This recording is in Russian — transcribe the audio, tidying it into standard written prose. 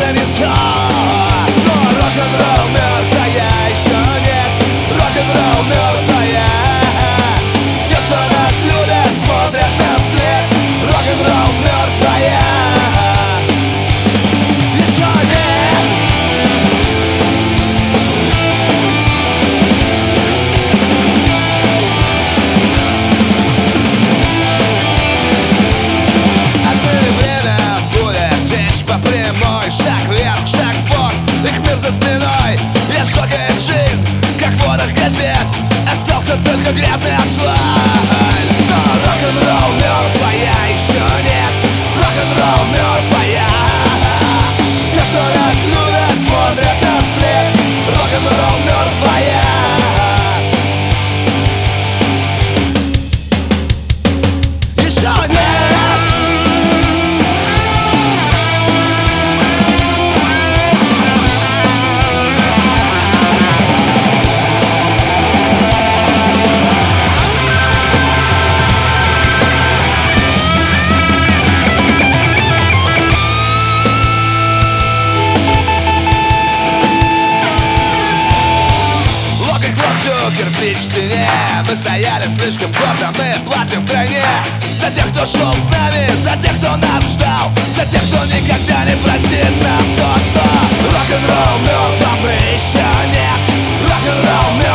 это не то. Но рок-н-ролл мертвая еще нет. Рок-н-ролл мертвая. Те, что нас любят, смотрят нам вслед. Рок-н-ролл мертвая. Еще нет. Отныне время будет течь по прямой. Шаг вверх, шаг в бок, их мир за спиной. Я шокает жизнь, как в водах газет. Остался только грязный асфальт. Но рок-н-ролл мертвая еще нет. Рок-н-ролл мертвая. Те, что нас любят, смотрят нам вслед. Рок-н-ролл мертвая. Еще нет. Кирпич в стене. Мы стояли слишком гордо, мы платим втройне. За тех, кто шел с нами, за тех, кто нас ждал, за тех, кто никогда не простит нам то, что рок-н-ролл мертв, а мы еще нет. Рок-н-ролл мертв.